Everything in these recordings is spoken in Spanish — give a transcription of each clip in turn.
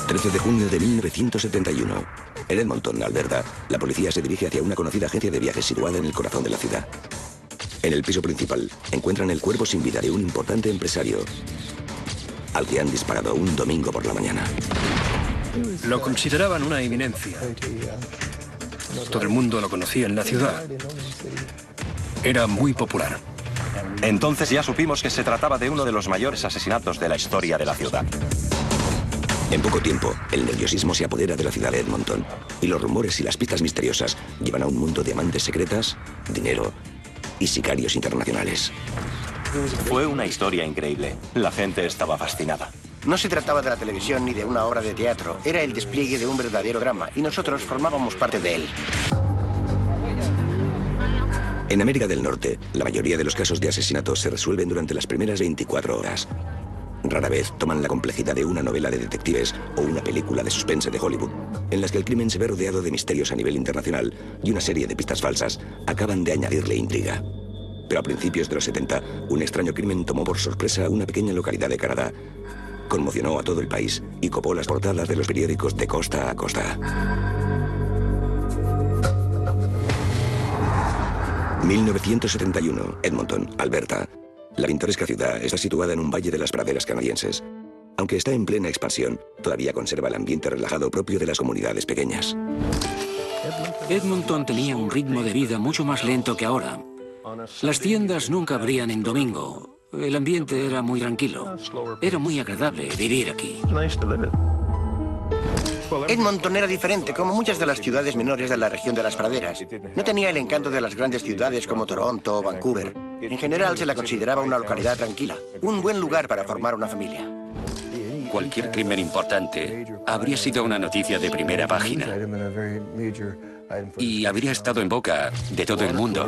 13 de junio de 1971. En Edmonton, Alberta, la policía se dirige hacia una conocida agencia de viajes situada en el corazón de la ciudad. En el piso principal encuentran el cuerpo sin vida de un importante empresario al que han disparado un domingo por la mañana. Lo consideraban una eminencia. Todo el mundo lo conocía en la ciudad. Era muy popular. Entonces ya supimos que se trataba de uno de los mayores asesinatos de la historia de la ciudad. En poco tiempo, el nerviosismo se apodera de la ciudad de Edmonton y los rumores y las pistas misteriosas llevan a un mundo de amantes secretas, dinero y sicarios internacionales. Fue una historia increíble. La gente estaba fascinada. No se trataba de la televisión ni de una obra de teatro. Era el despliegue de un verdadero drama y nosotros formábamos parte de él. En América del Norte, la mayoría de los casos de asesinatos se resuelven durante las primeras 24 horas. Rara vez toman la complejidad de una novela de detectives o una película de suspense de Hollywood, en las que el crimen se ve rodeado de misterios a nivel internacional y una serie de pistas falsas acaban de añadirle intriga. Pero a principios de los 70, un extraño crimen tomó por sorpresa una pequeña localidad de Canadá. Conmocionó a todo el país y copó las portadas de los periódicos de costa a costa. 1971, Edmonton, Alberta. La pintoresca ciudad está situada en un valle de las praderas canadienses. Aunque está en plena expansión, todavía conserva el ambiente relajado propio de las comunidades pequeñas. Edmonton tenía un ritmo de vida mucho más lento que ahora. Las tiendas nunca abrían en domingo. El ambiente era muy tranquilo. Era muy agradable vivir aquí. Edmonton era diferente, como muchas de las ciudades menores de la región de las praderas. No tenía el encanto de las grandes ciudades como Toronto o Vancouver. En general se la consideraba una localidad tranquila, un buen lugar para formar una familia. Cualquier crimen importante habría sido una noticia de primera página y habría estado en boca de todo el mundo.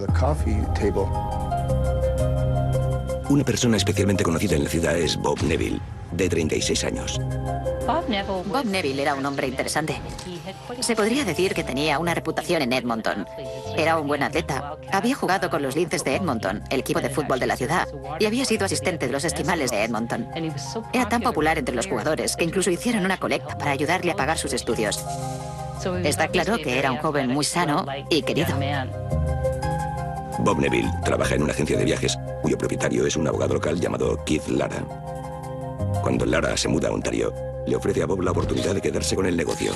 Una persona especialmente conocida en la ciudad es Bob Neville, de 36 años. Bob Neville era un hombre interesante. Se podría decir que tenía una reputación en Edmonton. Era un buen atleta. Había jugado con los Linces de Edmonton, el equipo de fútbol de la ciudad, y había sido asistente de los Esquimales de Edmonton. Era tan popular entre los jugadores que incluso hicieron una colecta para ayudarle a pagar sus estudios. Está claro que era un joven muy sano y querido. Bob Neville trabaja en una agencia de viajes cuyo propietario es un abogado local llamado Keith Lara. Cuando Lara se muda a Ontario, le ofrece a Bob la oportunidad de quedarse con el negocio.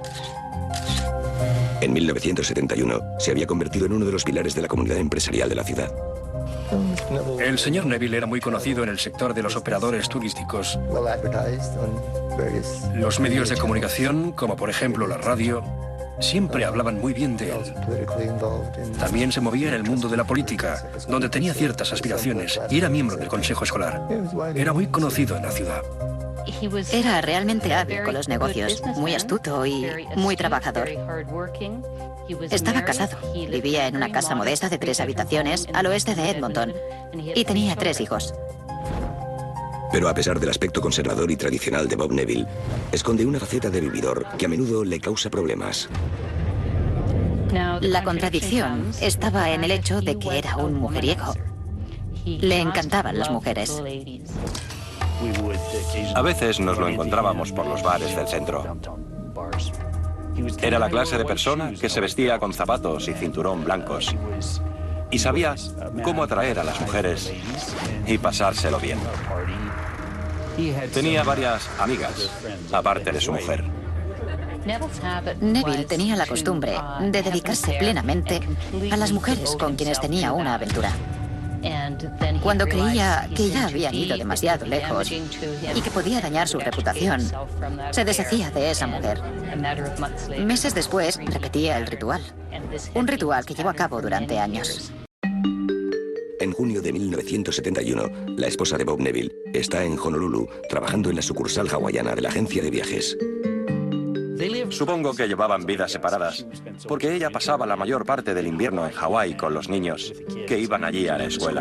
En 1971 se había convertido en uno de los pilares de la comunidad empresarial de la ciudad. El señor Neville era muy conocido en el sector de los operadores turísticos. Los medios de comunicación, como por ejemplo la radio, siempre hablaban muy bien de él. También se movía en el mundo de la política, donde tenía ciertas aspiraciones y era miembro del consejo escolar. Era muy conocido en la ciudad. Era realmente hábil con los negocios, muy astuto y muy trabajador. Estaba casado, vivía en una casa modesta de 3 habitaciones al oeste de Edmonton y tenía 3 hijos. Pero a pesar del aspecto conservador y tradicional de Bob Neville, esconde una faceta de vividor que a menudo le causa problemas. La contradicción estaba en el hecho de que era un mujeriego. Le encantaban las mujeres. A veces nos lo encontrábamos por los bares del centro. Era la clase de persona que se vestía con zapatos y cinturón blancos y sabía cómo atraer a las mujeres y pasárselo bien. Tenía varias amigas, aparte de su mujer. Neville tenía la costumbre de dedicarse plenamente a las mujeres con quienes tenía una aventura. Cuando creía que ya habían ido demasiado lejos y que podía dañar su reputación, se deshacía de esa mujer. Meses después, repetía el ritual. Un ritual que llevó a cabo durante años. En junio de 1971, la esposa de Bob Neville está en Honolulu trabajando en la sucursal hawaiana de la agencia de viajes. Supongo que llevaban vidas separadas, porque ella pasaba la mayor parte del invierno en Hawái con los niños que iban allí a la escuela.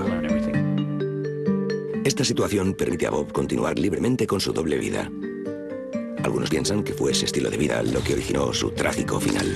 Esta situación permite a Bob continuar libremente con su doble vida. Algunos piensan que fue ese estilo de vida lo que originó su trágico final.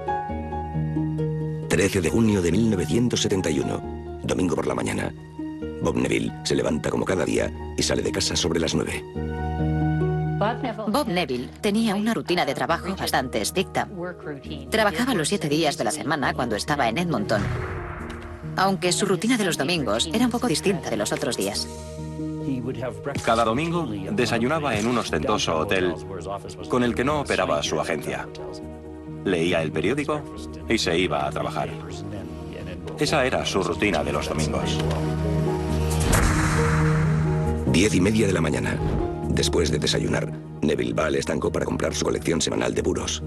13 de junio de 1971, domingo por la mañana. Bob Neville se levanta como cada día y sale de casa sobre las 9. Bob Neville tenía una rutina de trabajo bastante estricta. Trabajaba los 7 días de la semana cuando estaba en Edmonton, aunque su rutina de los domingos era un poco distinta de los otros días. Cada domingo desayunaba en un ostentoso hotel con el que no operaba su agencia. Leía el periódico y se iba a trabajar. Esa era su rutina de los domingos. 10:30 de la mañana. Después de desayunar, Neville va al estanco para comprar su colección semanal de puros.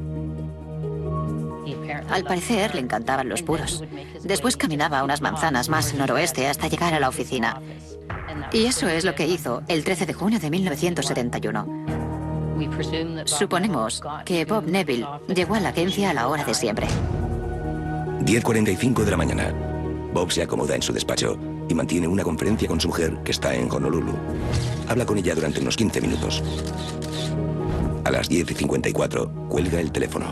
Al parecer le encantaban los puros. Después caminaba unas manzanas más al noroeste hasta llegar a la oficina. Y eso es lo que hizo el 13 de junio de 1971. Suponemos que Bob Neville llegó a la agencia a la hora de siempre. 10:45 de la mañana. Bob se acomoda en su despacho y mantiene una conferencia con su mujer, que está en Honolulu. Habla con ella durante unos 15 minutos. A las 10:54 cuelga el teléfono.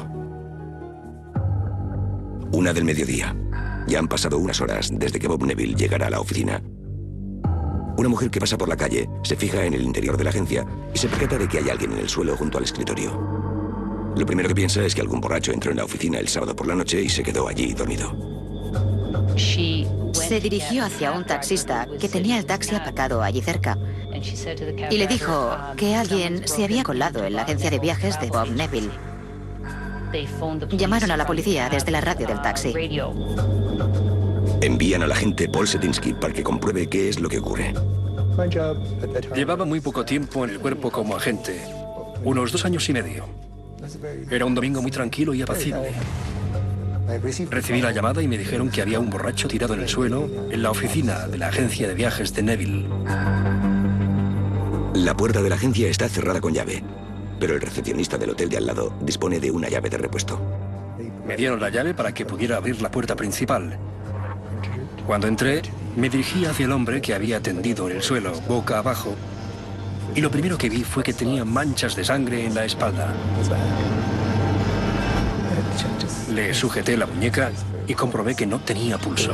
1 del mediodía. Ya han pasado unas horas desde que Bob Neville llegara a la oficina. Una mujer que pasa por la calle se fija en el interior de la agencia y se percata de que hay alguien en el suelo junto al escritorio. Lo primero que piensa es que algún borracho entró en la oficina el sábado por la noche y se quedó allí dormido. Se dirigió hacia un taxista que tenía el taxi aparcado allí cerca y le dijo que alguien se había colado en la agencia de viajes de Bob Neville. Llamaron a la policía desde la radio del taxi. Envían al agente Paul Setinsky para que compruebe qué es lo que ocurre. Llevaba muy poco tiempo en el cuerpo como agente, unos 2 años y medio. Era un domingo muy tranquilo y apacible. Recibí la llamada y me dijeron que había un borracho tirado en el suelo en la oficina de la agencia de viajes de Neville. La puerta de la agencia está cerrada con llave, pero el recepcionista del hotel de al lado dispone de una llave de repuesto. Me dieron la llave para que pudiera abrir la puerta principal. Cuando entré, me dirigí hacia el hombre que había tendido en el suelo, boca abajo, y lo primero que vi fue que tenía manchas de sangre en la espalda. Le sujeté la muñeca y comprobé que no tenía pulso.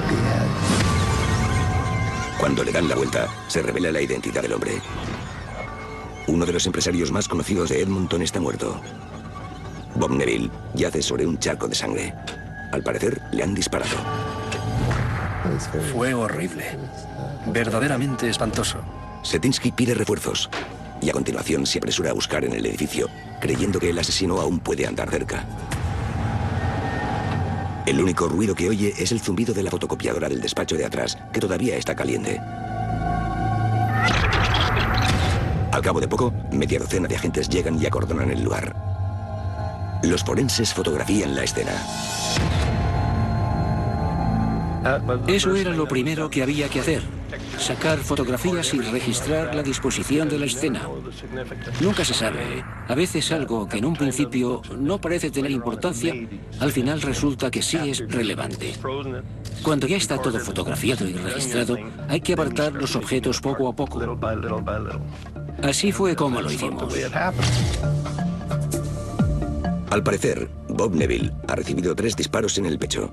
Cuando le dan la vuelta, se revela la identidad del hombre. Uno de los empresarios más conocidos de Edmonton está muerto. Bob Neville yace sobre un charco de sangre. Al parecer, le han disparado. Fue horrible. Verdaderamente espantoso. Setinsky pide refuerzos y a continuación se apresura a buscar en el edificio, creyendo que el asesino aún puede andar cerca. El único ruido que oye es el zumbido de la fotocopiadora del despacho de atrás, que todavía está caliente. Al cabo de poco, media docena de agentes llegan y acordonan el lugar. Los forenses fotografían la escena. Eso era lo primero que había que hacer. Sacar fotografías y registrar la disposición de la escena. Nunca se sabe. A veces algo que en un principio no parece tener importancia, al final resulta que sí es relevante. Cuando ya está todo fotografiado y registrado, hay que apartar los objetos poco a poco. Así fue como lo hicimos. Al parecer, Bob Neville ha recibido 3 disparos en el pecho.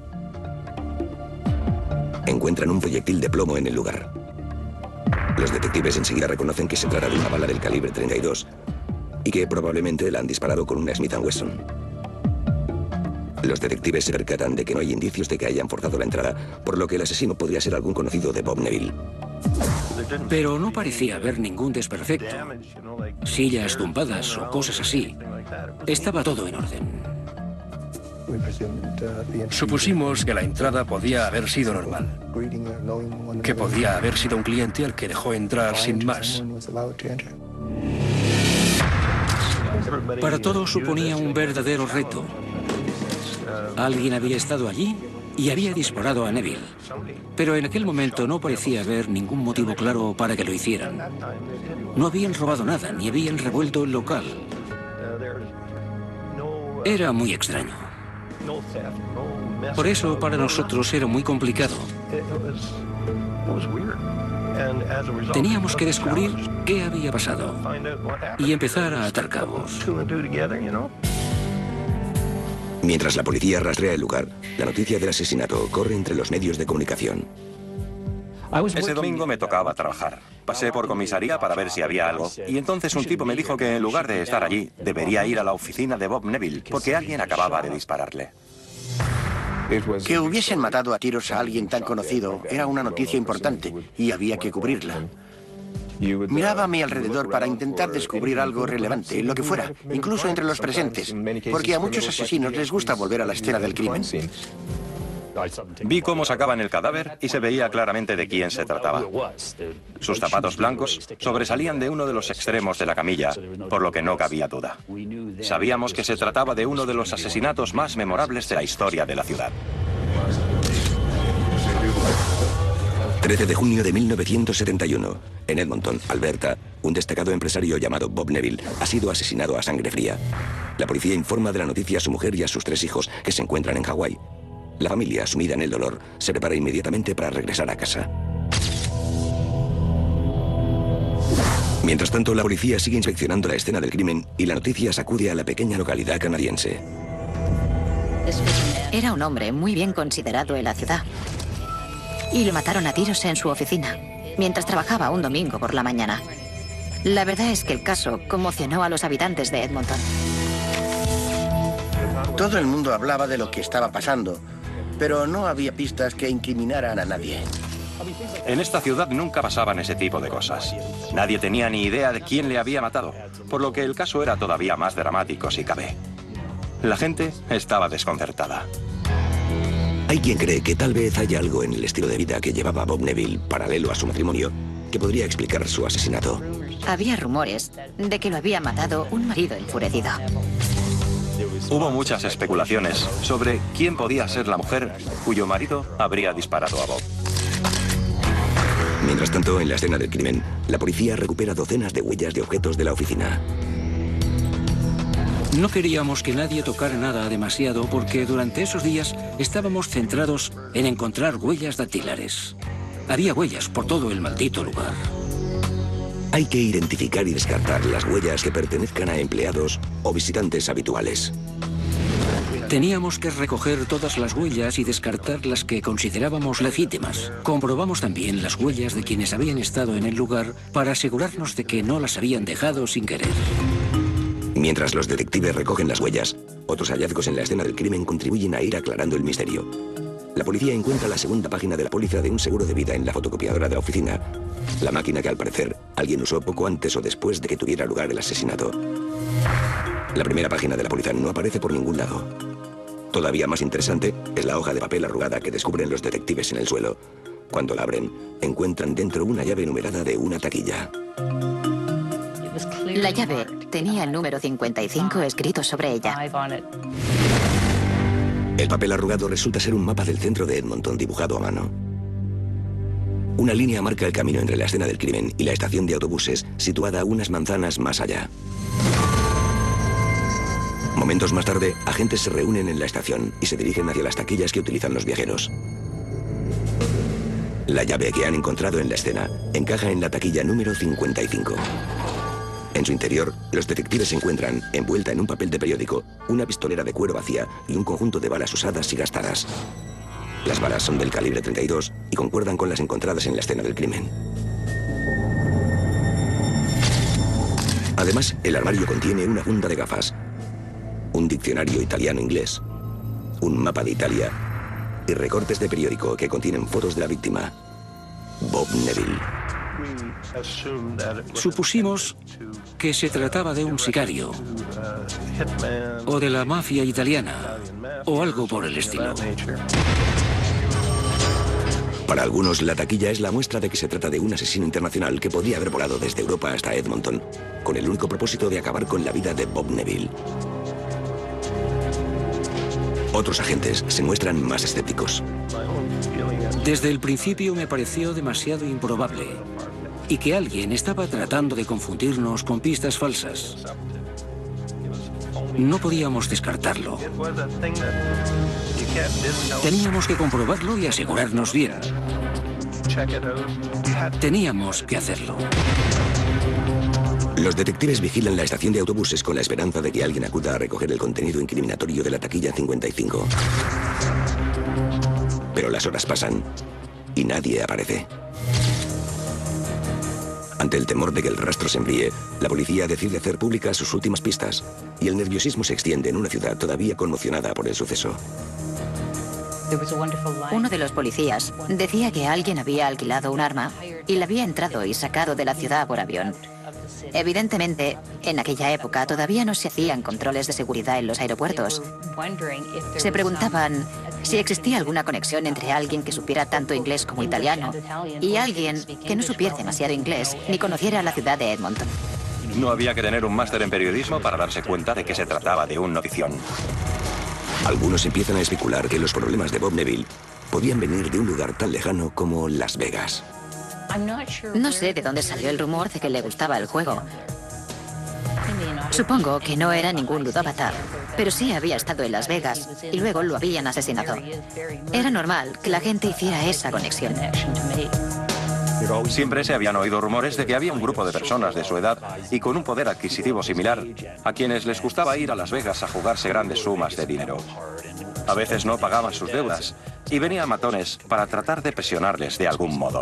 Encuentran un proyectil de plomo en el lugar. Los detectives enseguida reconocen que se trata de una bala del calibre 32 y que probablemente la han disparado con una Smith & Wesson. Los detectives se percatan de que no hay indicios de que hayan forzado la entrada, por lo que el asesino podría ser algún conocido de Bob Neville. Pero no parecía haber ningún desperfecto. Sillas tumbadas o cosas así. Estaba todo en orden. Supusimos que la entrada podía haber sido normal, que podía haber sido un cliente al que dejó entrar sin más. Para todos suponía un verdadero reto. Alguien había estado allí y había disparado a Neville. Pero en aquel momento no parecía haber ningún motivo claro para que lo hicieran. No habían robado nada, ni habían revuelto el local. Era muy extraño. Por eso para nosotros era muy complicado. Teníamos que descubrir qué había pasado y empezar a atar cabos. Mientras la policía rastrea el lugar, la noticia del asesinato corre entre los medios de comunicación. Ese domingo me tocaba trabajar. Pasé por comisaría para ver si había algo. Y entonces un tipo me dijo que en lugar de estar allí, debería ir a la oficina de Bob Neville, porque alguien acababa de dispararle. Que hubiesen matado a tiros a alguien tan conocido era una noticia importante y había que cubrirla. Miraba a mi alrededor para intentar descubrir algo relevante, lo que fuera, incluso entre los presentes, porque a muchos asesinos les gusta volver a la escena del crimen. Vi cómo sacaban el cadáver y se veía claramente de quién se trataba. Sus zapatos blancos sobresalían de uno de los extremos de la camilla, por lo que no cabía duda. Sabíamos que se trataba de uno de los asesinatos más memorables de la historia de la ciudad. 13 de junio de 1971. En Edmonton, Alberta, un destacado empresario llamado Bob Neville ha sido asesinado a sangre fría. La policía informa de la noticia a su mujer y a sus 3 hijos, que se encuentran en Hawái. La familia, sumida en el dolor, se prepara inmediatamente para regresar a casa. Mientras tanto, la policía sigue inspeccionando la escena del crimen y la noticia sacude a la pequeña localidad canadiense. Era un hombre muy bien considerado en la ciudad. Y lo mataron a tiros en su oficina, mientras trabajaba un domingo por la mañana. La verdad es que el caso conmocionó a los habitantes de Edmonton. Todo el mundo hablaba de lo que estaba pasando, pero no había pistas que incriminaran a nadie. En esta ciudad nunca pasaban ese tipo de cosas. Nadie tenía ni idea de quién le había matado, por lo que el caso era todavía más dramático si cabe. La gente estaba desconcertada. Hay quien cree que tal vez haya algo en el estilo de vida que llevaba Bob Neville, paralelo a su matrimonio, que podría explicar su asesinato. Había rumores de que lo había matado un marido enfurecido. Hubo muchas especulaciones sobre quién podía ser la mujer cuyo marido habría disparado a Bob. Mientras tanto, en la escena del crimen, la policía recupera docenas de huellas de objetos de la oficina. No queríamos que nadie tocara nada demasiado porque durante esos días estábamos centrados en encontrar huellas dactilares. Había huellas por todo el maldito lugar. Hay que identificar y descartar las huellas que pertenezcan a empleados o visitantes habituales. Teníamos que recoger todas las huellas y descartar las que considerábamos legítimas. Comprobamos también las huellas de quienes habían estado en el lugar para asegurarnos de que no las habían dejado sin querer. Mientras los detectives recogen las huellas, otros hallazgos en la escena del crimen contribuyen a ir aclarando el misterio. La policía encuentra la segunda página de la póliza de un seguro de vida en la fotocopiadora de la oficina. La máquina que al parecer alguien usó poco antes o después de que tuviera lugar el asesinato. La primera página de la póliza no aparece por ningún lado. Todavía más interesante es la hoja de papel arrugada que descubren los detectives en el suelo. Cuando la abren, encuentran dentro una llave numerada de una taquilla. La llave tenía el número 55 escrito sobre ella. El papel arrugado resulta ser un mapa del centro de Edmonton dibujado a mano. Una línea marca el camino entre la escena del crimen y la estación de autobuses situada unas manzanas más allá. Momentos más tarde, agentes se reúnen en la estación y se dirigen hacia las taquillas que utilizan los viajeros. La llave que han encontrado en la escena encaja en la taquilla número 55. En su interior, los detectives encuentran, envuelta en un papel de periódico, una pistolera de cuero vacía y un conjunto de balas usadas y gastadas. Las balas son del calibre 32 y concuerdan con las encontradas en la escena del crimen. Además, el armario contiene una funda de gafas, un diccionario italiano-inglés, un mapa de Italia y recortes de periódico que contienen fotos de la víctima, Bob Neville. Supusimos que se trataba de un sicario, o de la mafia italiana, o algo por el estilo. Para algunos, la taquilla es la muestra de que se trata de un asesino internacional que podría haber volado desde Europa hasta Edmonton, con el único propósito de acabar con la vida de Bob Neville. Otros agentes se muestran más escépticos. Desde el principio me pareció demasiado improbable y que alguien estaba tratando de confundirnos con pistas falsas. No podíamos descartarlo. Teníamos que comprobarlo y asegurarnos bien. Teníamos que hacerlo. Los detectives vigilan la estación de autobuses con la esperanza de que alguien acuda a recoger el contenido incriminatorio de la taquilla 55. Pero las horas pasan y nadie aparece. Ante el temor de que el rastro se enfríe, la policía decide hacer públicas sus últimas pistas, y el nerviosismo se extiende en una ciudad todavía conmocionada por el suceso. Uno de los policías decía que alguien había alquilado un arma y la había entrado y sacado de la ciudad por avión. Evidentemente, en aquella época todavía no se hacían controles de seguridad en los aeropuertos. Se preguntaban si existía alguna conexión entre alguien que supiera tanto inglés como italiano y alguien que no supiera demasiado inglés ni conociera la ciudad de Edmonton. No había que tener un máster en periodismo para darse cuenta de que se trataba de un notición. Algunos empiezan a especular que los problemas de Bob Neville podían venir de un lugar tan lejano como Las Vegas. No sé de dónde salió el rumor de que le gustaba el juego. Supongo que no era ningún ludópata, pero sí había estado en Las Vegas y luego lo habían asesinado. Era normal que la gente hiciera esa conexión. Siempre se habían oído rumores de que había un grupo de personas de su edad y con un poder adquisitivo similar a quienes les gustaba ir a Las Vegas a jugarse grandes sumas de dinero. A veces no pagaban sus deudas y venían matones para tratar de presionarles de algún modo.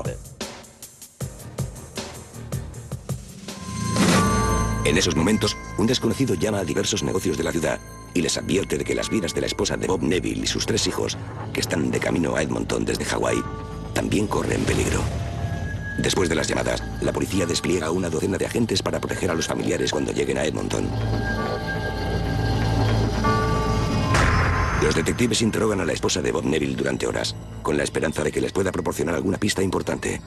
En esos momentos, un desconocido llama a diversos negocios de la ciudad y les advierte de que las vidas de la esposa de Bob Neville y sus 3 hijos, que están de camino a Edmonton desde Hawái, también corren peligro. Después de las llamadas, la policía despliega una docena de agentes para proteger a los familiares cuando lleguen a Edmonton. Los detectives interrogan a la esposa de Bob Neville durante horas, con la esperanza de que les pueda proporcionar alguna pista importante.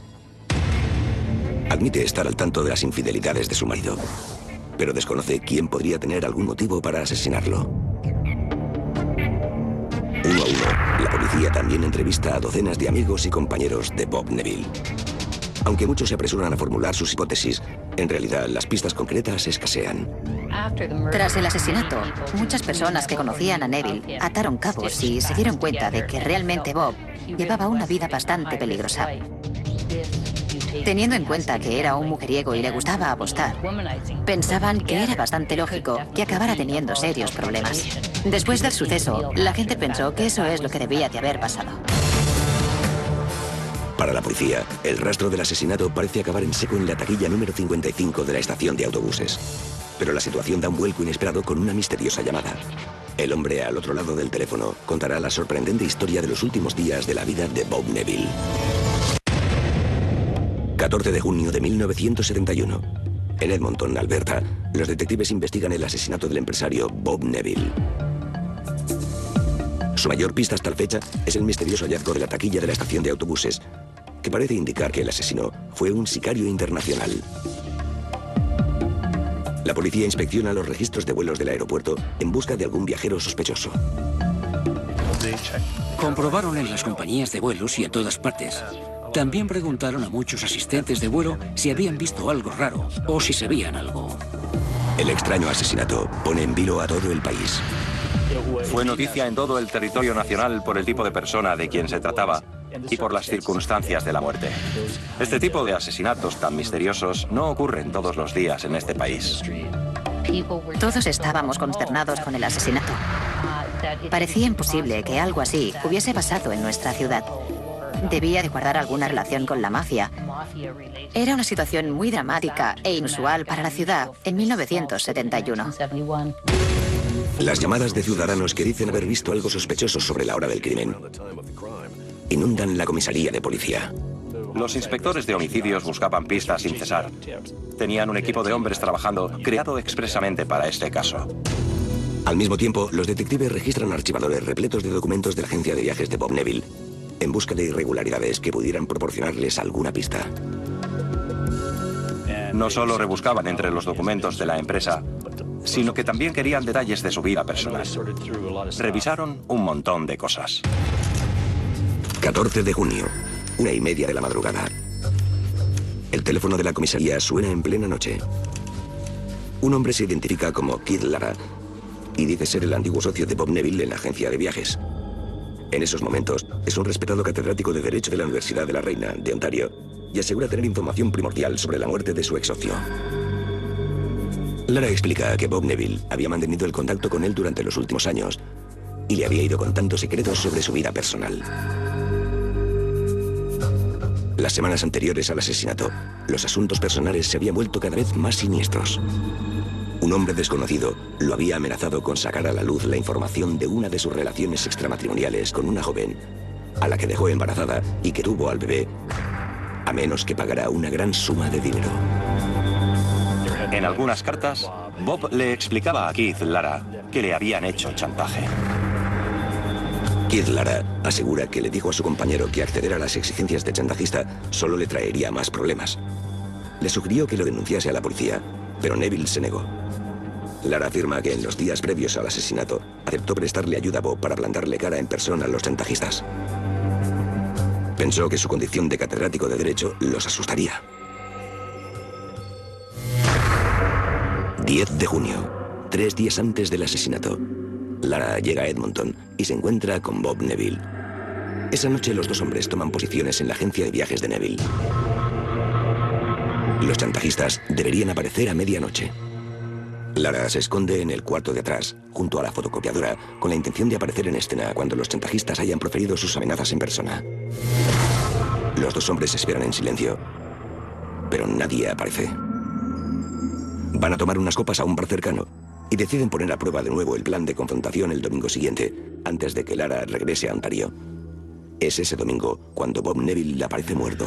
Admite estar al tanto de las infidelidades de su marido, pero desconoce quién podría tener algún motivo para asesinarlo. Uno a uno, la policía también entrevista a docenas de amigos y compañeros de Bob Neville. Aunque muchos se apresuran a formular sus hipótesis, en realidad las pistas concretas escasean. Tras el asesinato, muchas personas que conocían a Neville ataron cabos y se dieron cuenta de que realmente Bob llevaba una vida bastante peligrosa. Teniendo en cuenta que era un mujeriego y le gustaba apostar, pensaban que era bastante lógico que acabara teniendo serios problemas. Después del suceso, la gente pensó que eso es lo que debía de haber pasado. Para la policía, el rastro del asesinato parece acabar en seco en la taquilla número 55 de la estación de autobuses. Pero la situación da un vuelco inesperado con una misteriosa llamada. El hombre al otro lado del teléfono contará la sorprendente historia de los últimos días de la vida de Bob Neville. 14 de junio de 1971. En Edmonton, Alberta, los detectives investigan el asesinato del empresario Bob Neville. Su mayor pista hasta la fecha es el misterioso hallazgo de la taquilla de la estación de autobuses, que parece indicar que el asesino fue un sicario internacional. La policía inspecciona los registros de vuelos del aeropuerto en busca de algún viajero sospechoso. Comprobaron en las compañías de vuelos y en todas partes. También preguntaron a muchos asistentes de vuelo si habían visto algo raro o si sabían algo. El extraño asesinato pone en vilo a todo el país. Fue noticia en todo el territorio nacional por el tipo de persona de quien se trataba y por las circunstancias de la muerte. Este tipo de asesinatos tan misteriosos no ocurren todos los días en este país. Todos estábamos consternados con el asesinato. Parecía imposible que algo así hubiese pasado en nuestra ciudad. Debía de guardar alguna relación con la mafia. Era una situación muy dramática e inusual para la ciudad en 1971. Las llamadas de ciudadanos que dicen haber visto algo sospechoso sobre la hora del crimen inundan la comisaría de policía. Los inspectores de homicidios buscaban pistas sin cesar. Tenían un equipo de hombres trabajando, creado expresamente para este caso. Al mismo tiempo, los detectives registran archivadores repletos de documentos de la agencia de viajes de Bob Neville en busca de irregularidades que pudieran proporcionarles alguna pista. No solo rebuscaban entre los documentos de la empresa, sino que también querían detalles de su vida personal. Revisaron un montón de cosas. 14 de junio, 1:30 de la madrugada. El teléfono de la comisaría suena en plena noche. Un hombre se identifica como Kid Lara y dice ser el antiguo socio de Bob Neville en la agencia de viajes. En esos momentos, es un respetado catedrático de Derecho de la Universidad de la Reina, de Ontario, y asegura tener información primordial sobre la muerte de su ex socio. Lara explica que Bob Neville había mantenido el contacto con él durante los últimos años y le había ido contando secretos sobre su vida personal. Las semanas anteriores al asesinato, los asuntos personales se habían vuelto cada vez más siniestros. Un hombre desconocido lo había amenazado con sacar a la luz la información de una de sus relaciones extramatrimoniales con una joven, a la que dejó embarazada y que tuvo al bebé, a menos que pagara una gran suma de dinero. En algunas cartas, Bob le explicaba a Keith Lara que le habían hecho chantaje. Keith Lara asegura que le dijo a su compañero que acceder a las exigencias del chantajista solo le traería más problemas. Le sugirió que lo denunciase a la policía, pero Neville se negó. Lara afirma que en los días previos al asesinato aceptó prestarle ayuda a Bob para plantarle cara en persona a los chantajistas. Pensó que su condición de catedrático de Derecho los asustaría. 10 de junio, 3 días antes del asesinato. Lara llega a Edmonton y se encuentra con Bob Neville. Esa noche los dos hombres toman posiciones en la agencia de viajes de Neville. Los chantajistas deberían aparecer a medianoche. Lara se esconde en el cuarto de atrás, junto a la fotocopiadora, con la intención de aparecer en escena cuando los chantajistas hayan proferido sus amenazas en persona. Los dos hombres esperan en silencio, pero nadie aparece. Van a tomar unas copas a un bar cercano y deciden poner a prueba de nuevo el plan de confrontación el domingo siguiente, antes de que Lara regrese a Ontario. Es ese domingo cuando Bob Neville aparece muerto.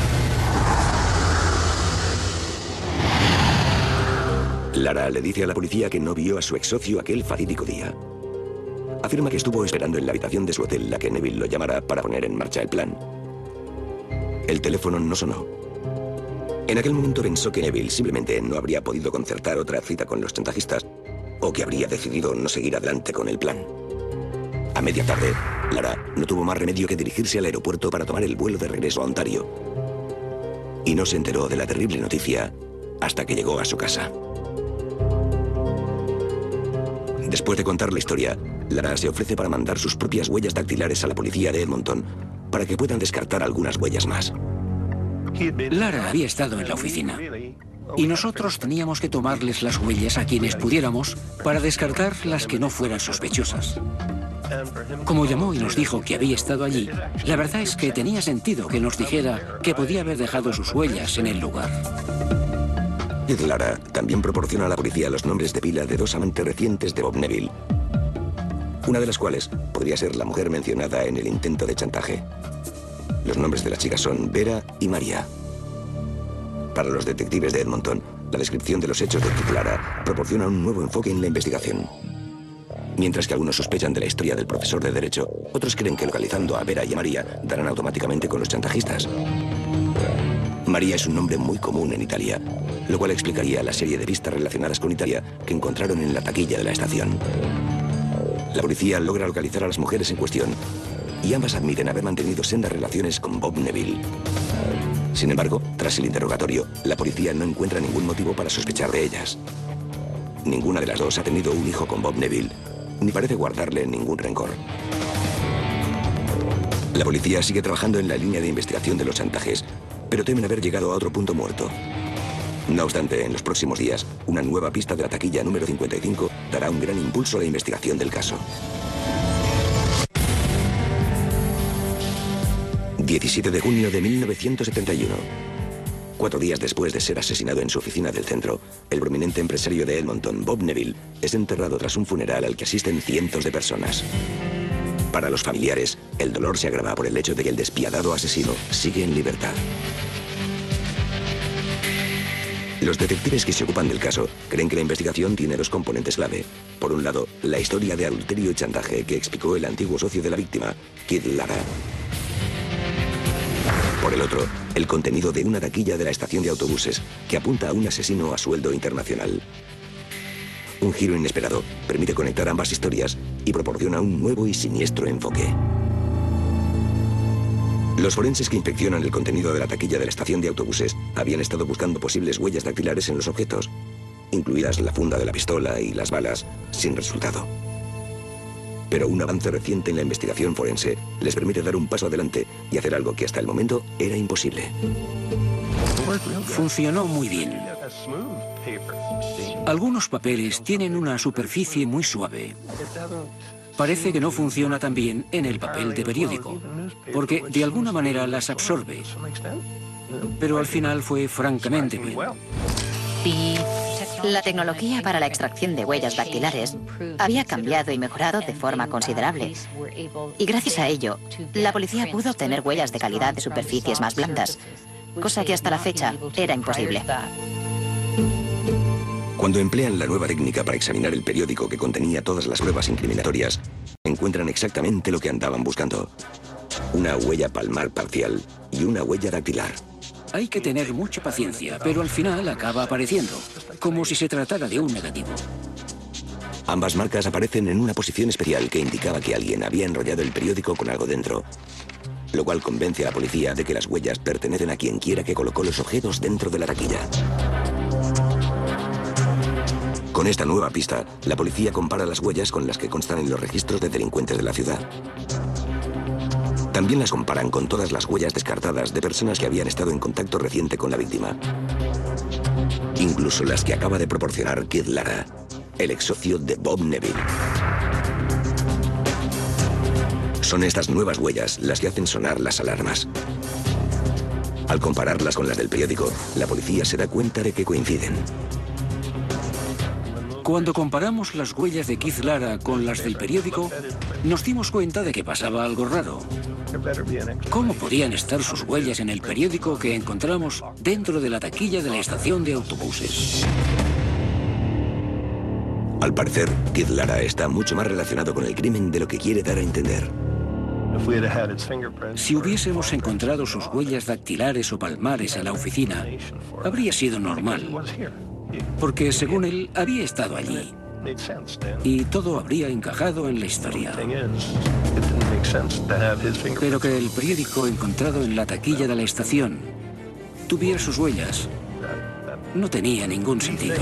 Lara le dice a la policía que no vio a su ex socio aquel fatídico día. Afirma que estuvo esperando en la habitación de su hotel a que Neville lo llamara para poner en marcha el plan. El teléfono no sonó. En aquel momento pensó que Neville simplemente no habría podido concertar otra cita con los chantajistas o que habría decidido no seguir adelante con el plan. A media tarde, Lara no tuvo más remedio que dirigirse al aeropuerto para tomar el vuelo de regreso a Ontario. Y no se enteró de la terrible noticia hasta que llegó a su casa. Después de contar la historia, Lara se ofrece para mandar sus propias huellas dactilares a la policía de Edmonton para que puedan descartar algunas huellas más. Lara había estado en la oficina y nosotros teníamos que tomarles las huellas a quienes pudiéramos para descartar las que no fueran sospechosas. Como llamó y nos dijo que había estado allí, la verdad es que tenía sentido que nos dijera que podía haber dejado sus huellas en el lugar. Keith Lara también proporciona a la policía los nombres de pila de dos amantes recientes de Bob Neville, una de las cuales podría ser la mujer mencionada en el intento de chantaje. Los nombres de las chicas son Vera y María. Para los detectives de Edmonton, la descripción de los hechos de Keith Lara proporciona un nuevo enfoque en la investigación. Mientras que algunos sospechan de la historia del profesor de Derecho, otros creen que localizando a Vera y a María darán automáticamente con los chantajistas. María es un nombre muy común en Italia, lo cual explicaría la serie de pistas relacionadas con Italia que encontraron en la taquilla de la estación. La policía logra localizar a las mujeres en cuestión y ambas admiten haber mantenido sendas relaciones con Bob Neville. Sin embargo, tras el interrogatorio, la policía no encuentra ningún motivo para sospechar de ellas. Ninguna de las dos ha tenido un hijo con Bob Neville, ni parece guardarle ningún rencor. La policía sigue trabajando en la línea de investigación de los chantajes, pero temen haber llegado a otro punto muerto. No obstante, en los próximos días, una nueva pista de la taquilla número 55 dará un gran impulso a la investigación del caso. 17 de junio de 1971. 4 días después de ser asesinado en su oficina del centro, el prominente empresario de Edmonton, Bob Neville, es enterrado tras un funeral al que asisten cientos de personas. Para los familiares, el dolor se agrava por el hecho de que el despiadado asesino sigue en libertad. Los detectives que se ocupan del caso creen que la investigación tiene dos componentes clave. Por un lado, la historia de adulterio y chantaje que explicó el antiguo socio de la víctima, Keith Lara. Por el otro, el contenido de una taquilla de la estación de autobuses que apunta a un asesino a sueldo internacional. Un giro inesperado permite conectar ambas historias y proporciona un nuevo y siniestro enfoque. Los forenses que inspeccionan el contenido de la taquilla de la estación de autobuses habían estado buscando posibles huellas dactilares en los objetos, incluidas la funda de la pistola y las balas, sin resultado. Pero un avance reciente en la investigación forense les permite dar un paso adelante y hacer algo que hasta el momento era imposible. Funcionó muy bien. Algunos papeles tienen una superficie muy suave. parece que no funciona tan bien en el papel de periódico, porque de alguna manera las absorbe. Pero al final fue francamente bien. La tecnología para la extracción de huellas dactilares había cambiado y mejorado de forma considerable. Y gracias a ello, la policía pudo obtener huellas de calidad de superficies más blandas, cosa que hasta la fecha era imposible. Cuando emplean la nueva técnica para examinar el periódico que contenía todas las pruebas incriminatorias, encuentran exactamente lo que andaban buscando: una huella palmar parcial y una huella dactilar. Hay que tener mucha paciencia, pero al final acaba apareciendo, como si se tratara de un negativo. Ambas marcas aparecen en una posición especial que indicaba que alguien había enrollado el periódico con algo dentro, lo cual convence a la policía de que las huellas pertenecen a quien quiera que colocó los objetos dentro de la taquilla. Con esta nueva pista, la policía compara las huellas con las que constan en los registros de delincuentes de la ciudad. También las comparan con todas las huellas descartadas de personas que habían estado en contacto reciente con la víctima. Incluso las que acaba de proporcionar Kid Lara, el ex socio de Bob Neville. Son estas nuevas huellas las que hacen sonar las alarmas. Al compararlas con las del periódico, la policía se da cuenta de que coinciden. Cuando comparamos las huellas de Keith Lara con las del periódico, nos dimos cuenta de que pasaba algo raro. ¿Cómo podían estar sus huellas en el periódico que encontramos dentro de la taquilla de la estación de autobuses? Al parecer, Keith Lara está mucho más relacionado con el crimen de lo que quiere dar a entender. Si hubiésemos encontrado sus huellas dactilares o palmares en la oficina, habría sido normal, porque según él había estado allí y todo habría encajado en la historia. Pero que el periódico encontrado en la taquilla de la estación tuviera sus huellas no tenía ningún sentido.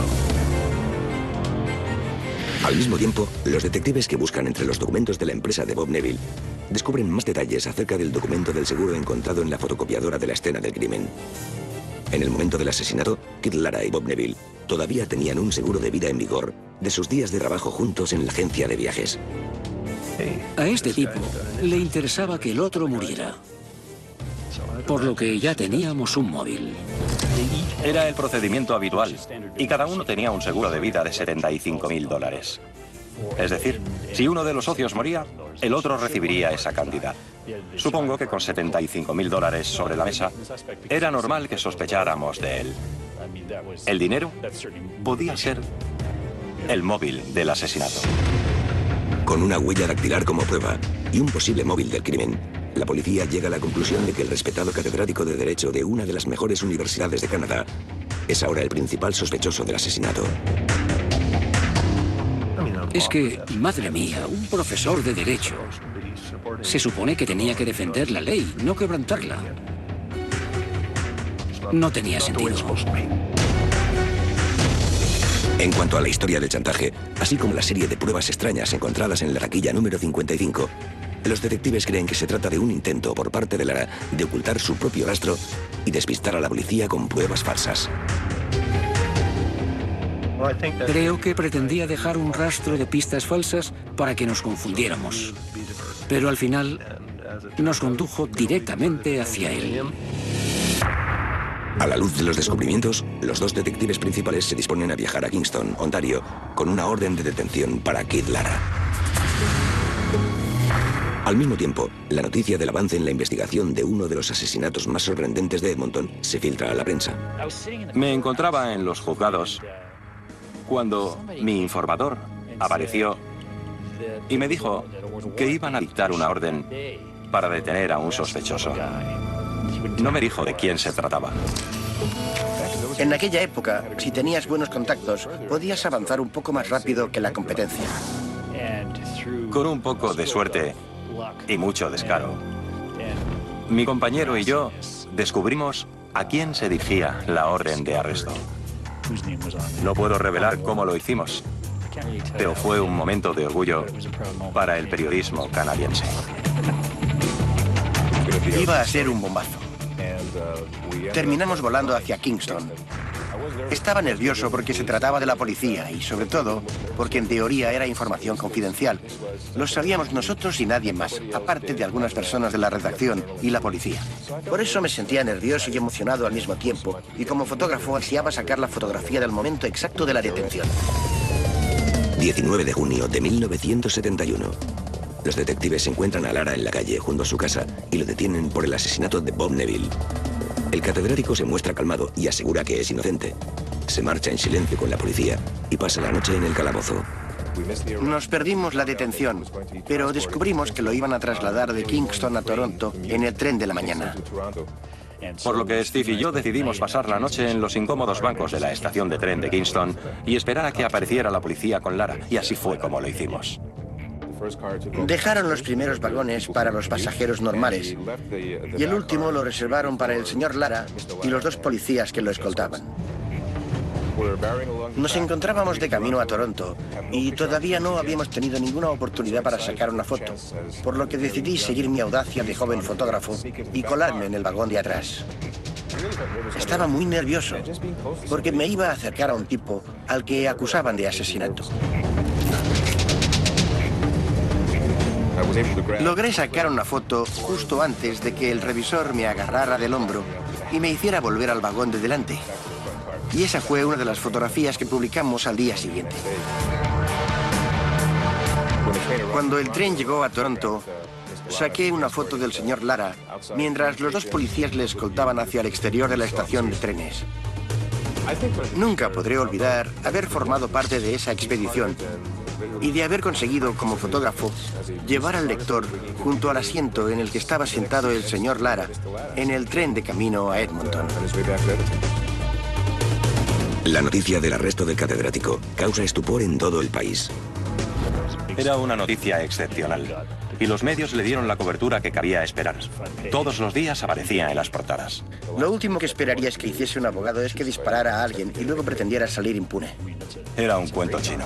Al mismo tiempo, los detectives que buscan entre los documentos de la empresa de Bob Neville descubren más detalles acerca del documento del seguro encontrado en la fotocopiadora de la escena del crimen. En el momento del asesinato, Kid Lara y Bob Neville todavía tenían un seguro de vida en vigor de sus días de trabajo juntos en la agencia de viajes. A este tipo le interesaba que el otro muriera, por lo que ya teníamos un móvil. Era el procedimiento habitual y cada uno tenía un seguro de vida de $75.000. Es decir, si uno de los socios moría, el otro recibiría esa cantidad. Supongo que con $75.000 sobre la mesa, era normal que sospecháramos de él. El dinero podía ser el móvil del asesinato. Con una huella dactilar como prueba y un posible móvil del crimen, la policía llega a la conclusión de que el respetado catedrático de Derecho de una de las mejores universidades de Canadá es ahora el principal sospechoso del asesinato. Es que, madre mía, un profesor de Derecho se supone que tenía que defender la ley, no quebrantarla. No tenía sentido. En cuanto a la historia del chantaje, así como la serie de pruebas extrañas encontradas en la taquilla número 55, los detectives creen que se trata de un intento por parte de Lara de ocultar su propio rastro y despistar a la policía con pruebas falsas. Creo que pretendía dejar un rastro de pistas falsas para que nos confundiéramos. Pero al final nos condujo directamente hacia él. A la luz de los descubrimientos, los dos detectives principales se disponen a viajar a Kingston, Ontario, con una orden de detención para Kid Lara. Al mismo tiempo, la noticia del avance en la investigación de uno de los asesinatos más sorprendentes de Edmonton se filtra a la prensa. Me encontraba en los juzgados cuando mi informador apareció y me dijo que iban a dictar una orden para detener a un sospechoso. No me dijo de quién se trataba. En aquella época, si tenías buenos contactos, podías avanzar un poco más rápido que la competencia. Con un poco de suerte y mucho descaro, mi compañero y yo descubrimos a quién se dirigía la orden de arresto. No puedo revelar cómo lo hicimos, pero fue un momento de orgullo para el periodismo canadiense. Iba a ser un bombazo. Terminamos volando hacia Kingston. Estaba nervioso porque se trataba de la policía y, sobre todo, porque en teoría era información confidencial. Lo sabíamos nosotros y nadie más, aparte de algunas personas de la redacción y la policía. Por eso me sentía nervioso y emocionado al mismo tiempo, y como fotógrafo ansiaba sacar la fotografía del momento exacto de la detención. 19 de junio de 1971. Los detectives encuentran a Lara en la calle junto a su casa y lo detienen por el asesinato de Bob Neville. El catedrático se muestra calmado y asegura que es inocente. Se marcha en silencio con la policía y pasa la noche en el calabozo. Nos perdimos la detención, pero descubrimos que lo iban a trasladar de Kingston a Toronto en el tren de la mañana. Por lo que Steve y yo decidimos pasar la noche en los incómodos bancos de la estación de tren de Kingston y esperar a que apareciera la policía con Lara, y así fue como lo hicimos. Dejaron los primeros vagones para los pasajeros normales y el último lo reservaron para el señor Lara y los 2 policías que lo escoltaban. Nos encontrábamos de camino a Toronto y todavía no habíamos tenido ninguna oportunidad para sacar una foto, por lo que decidí seguir mi audacia de joven fotógrafo y colarme en el vagón de atrás. Estaba muy nervioso porque me iba a acercar a un tipo al que acusaban de asesinato. Logré sacar una foto justo antes de que el revisor me agarrara del hombro y me hiciera volver al vagón de delante. Y esa fue una de las fotografías que publicamos al día siguiente. Cuando el tren llegó a Toronto, saqué una foto del señor Lara mientras los 2 policías le escoltaban hacia el exterior de la estación de trenes. Nunca podré olvidar haber formado parte de esa expedición y de haber conseguido, como fotógrafo, llevar al lector junto al asiento en el que estaba sentado el señor Lara en el tren de camino a Edmonton. La noticia del arresto del catedrático causa estupor en todo el país. Era una noticia excepcional, y los medios le dieron la cobertura que cabía esperar. Todos los días aparecía en las portadas. Lo último que esperarías que hiciese un abogado es que disparara a alguien y luego pretendiera salir impune. Era un cuento chino.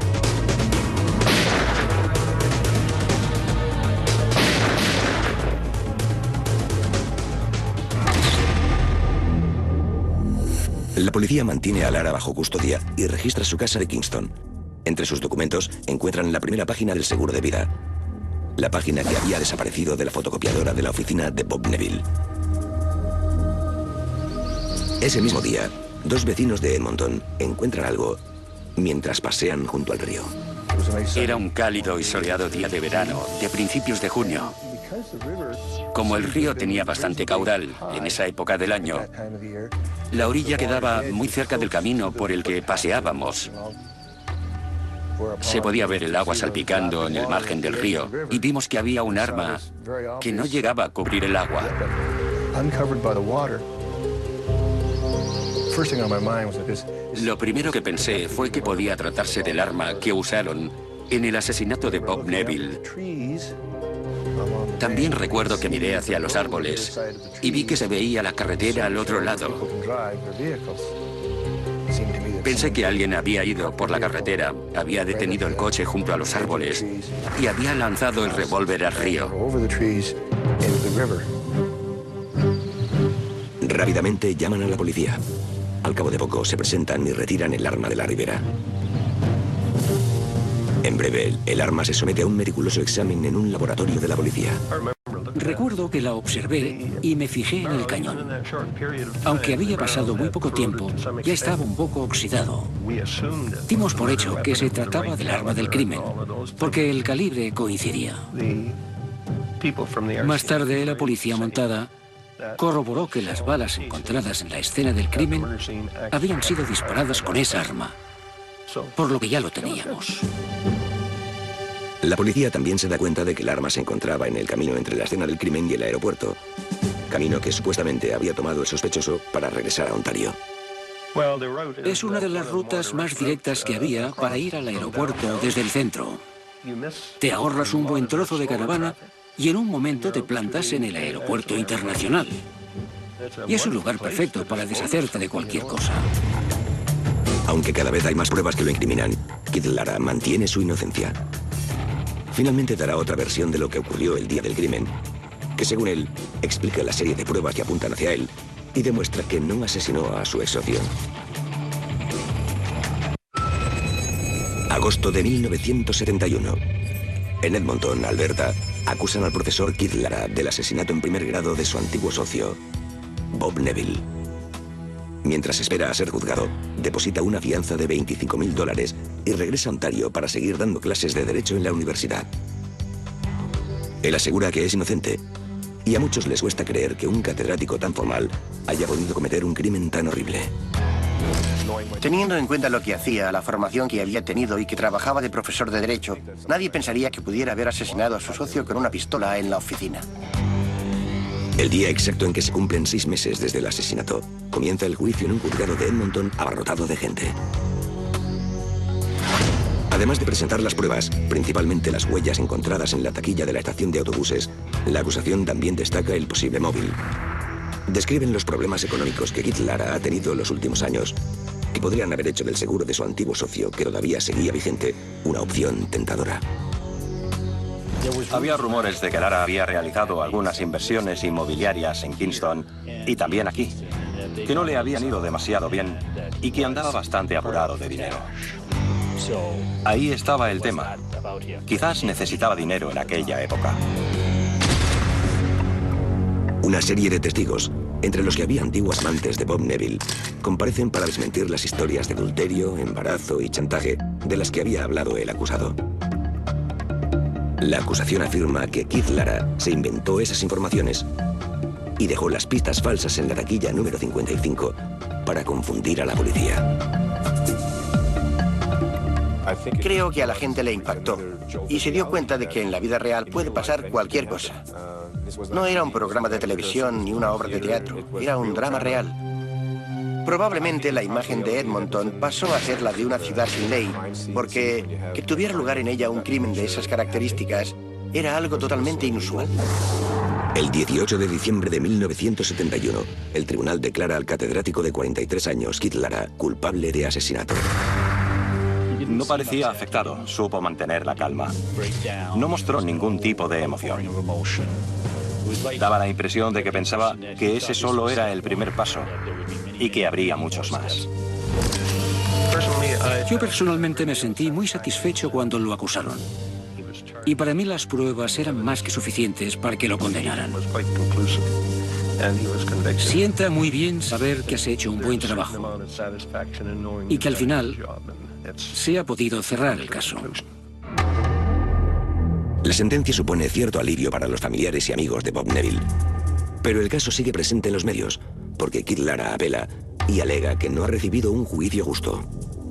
La policía mantiene a Lara bajo custodia y registra su casa de Kingston. Entre sus documentos encuentran la primera página del seguro de vida. La página que había desaparecido de la fotocopiadora de la oficina de Bob Neville. Ese mismo día, 2 vecinos de Edmonton encuentran algo mientras pasean junto al río. Era un cálido y soleado día de verano, de principios de junio. Como el río tenía bastante caudal en esa época del año, la orilla quedaba muy cerca del camino por el que paseábamos. Se podía ver el agua salpicando en el margen del río y vimos que había un arma que no llegaba a cubrir el agua. Lo primero que pensé fue que podía tratarse del arma que usaron en el asesinato de Bob Neville. También recuerdo que miré hacia los árboles y vi que se veía la carretera al otro lado. Pensé que alguien había ido por la carretera, había detenido el coche junto a los árboles y había lanzado el revólver al río. Rápidamente llaman a la policía. Al cabo de poco se presentan y retiran el arma de la ribera. En breve, el arma se somete a un meticuloso examen en un laboratorio de la policía. Recuerdo que la observé y me fijé en el cañón. Aunque había pasado muy poco tiempo, ya estaba un poco oxidado. Dimos por hecho que se trataba del arma del crimen, porque el calibre coincidía. Más tarde, la policía montada corroboró que las balas encontradas en la escena del crimen habían sido disparadas con esa arma, por lo que ya lo teníamos. La policía también se da cuenta de que el arma se encontraba en el camino entre la escena del crimen y el aeropuerto, camino que supuestamente había tomado el sospechoso para regresar a Ontario. Es una de las rutas más directas que había para ir al aeropuerto desde el centro. Te ahorras un buen trozo de caravana y en un momento te plantas en el aeropuerto internacional. Y es un lugar perfecto para deshacerte de cualquier cosa. Aunque cada vez hay más pruebas que lo incriminan, Kid Lara mantiene su inocencia. Finalmente dará otra versión de lo que ocurrió el día del crimen, que según él, explica la serie de pruebas que apuntan hacia él y demuestra que no asesinó a su ex socio. Agosto de 1971. En Edmonton, Alberta, acusan al profesor Keith Lara del asesinato en primer grado de su antiguo socio, Bob Neville. Mientras espera a ser juzgado, deposita una fianza de $25,000 y regresa a Ontario para seguir dando clases de Derecho en la universidad. Él asegura que es inocente, y a muchos les cuesta creer que un catedrático tan formal haya podido cometer un crimen tan horrible. Teniendo en cuenta lo que hacía, la formación que había tenido y que trabajaba de profesor de Derecho, nadie pensaría que pudiera haber asesinado a su socio con una pistola en la oficina. El día exacto en que se cumplen 6 meses desde el asesinato, comienza el juicio en un juzgado de Edmonton abarrotado de gente. Además de presentar las pruebas, principalmente las huellas encontradas en la taquilla de la estación de autobuses, la acusación también destaca el posible móvil. Describen los problemas económicos que Keith Lara ha tenido en los últimos años, que podrían haber hecho del seguro de su antiguo socio, que todavía seguía vigente, una opción tentadora. Había rumores de que Lara había realizado algunas inversiones inmobiliarias en Kingston y también aquí, que no le habían ido demasiado bien y que andaba bastante apurado de dinero. Ahí estaba el tema. Quizás necesitaba dinero en aquella época. Una serie de testigos, entre los que había antiguos amantes de Bob Neville, comparecen para desmentir las historias de adulterio, embarazo y chantaje de las que había hablado el acusado. La acusación afirma que Keith Lara se inventó esas informaciones y dejó las pistas falsas en la taquilla número 55 para confundir a la policía. Creo que a la gente le impactó y se dio cuenta de que en la vida real puede pasar cualquier cosa. No era un programa de televisión ni una obra de teatro, era un drama real. Probablemente la imagen de Edmonton pasó a ser la de una ciudad sin ley, porque que tuviera lugar en ella un crimen de esas características era algo totalmente inusual. El 18 de diciembre de 1971, el tribunal declara al catedrático de 43 años, Keith Lara, culpable de asesinato. No parecía afectado, supo mantener la calma. No mostró ningún tipo de emoción. Daba la impresión de que pensaba que ese solo era el primer paso y que habría muchos más. Yo personalmente me sentí muy satisfecho cuando lo acusaron. Y para mí las pruebas eran más que suficientes para que lo condenaran. Sienta muy bien saber que has hecho un buen trabajo y que al final se ha podido cerrar el caso. La sentencia supone cierto alivio para los familiares y amigos de Bob Neville. Pero el caso sigue presente en los medios, porque Keith Lara apela y alega que no ha recibido un juicio justo.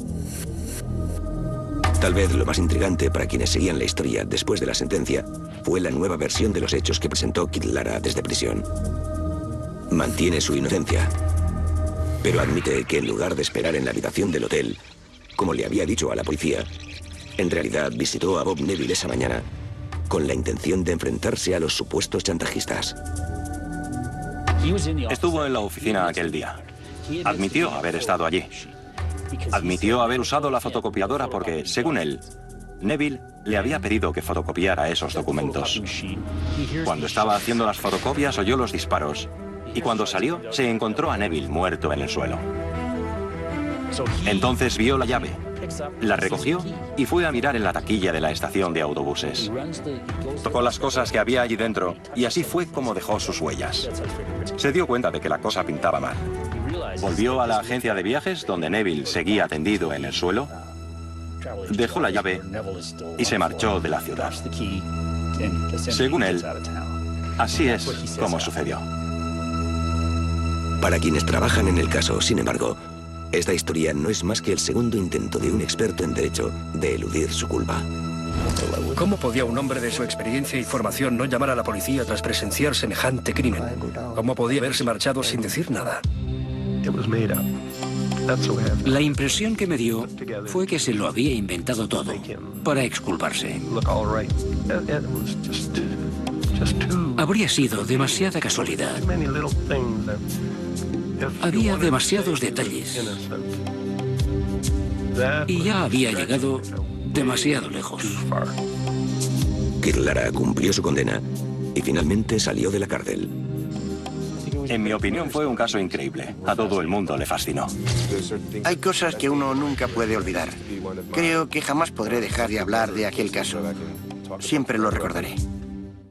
Tal vez lo más intrigante para quienes seguían la historia después de la sentencia fue la nueva versión de los hechos que presentó Keith Lara desde prisión. Mantiene su inocencia, pero admite que en lugar de esperar en la habitación del hotel, como le había dicho a la policía, en realidad visitó a Bob Neville esa mañana con la intención de enfrentarse a los supuestos chantajistas. Estuvo en la oficina aquel día. Admitió haber estado allí. Admitió haber usado la fotocopiadora porque, según él, Neville le había pedido que fotocopiara esos documentos. Cuando estaba haciendo las fotocopias oyó los disparos y cuando salió se encontró a Neville muerto en el suelo. Entonces vio la llave, la recogió y fue a mirar en la taquilla de la estación de autobuses. Tocó las cosas que había allí dentro y así fue como dejó sus huellas. Se dio cuenta de que la cosa pintaba mal. Volvió a la agencia de viajes donde Neville seguía tendido en el suelo, dejó la llave y se marchó de la ciudad. Según él, así es como sucedió. Para quienes trabajan en el caso, sin embargo, esta historia no es más que el segundo intento de un experto en derecho de eludir su culpa. ¿Cómo podía un hombre de su experiencia y formación no llamar a la policía tras presenciar semejante crimen? ¿Cómo podía haberse marchado sin decir nada? La impresión que me dio fue que se lo había inventado todo para exculparse. Habría sido demasiada casualidad. Había demasiados detalles. Y ya había llegado demasiado lejos. Keith Lara cumplió su condena y finalmente salió de la cárcel. En mi opinión fue un caso increíble. A todo el mundo le fascinó. Hay cosas que uno nunca puede olvidar. Creo que jamás podré dejar de hablar de aquel caso. Siempre lo recordaré.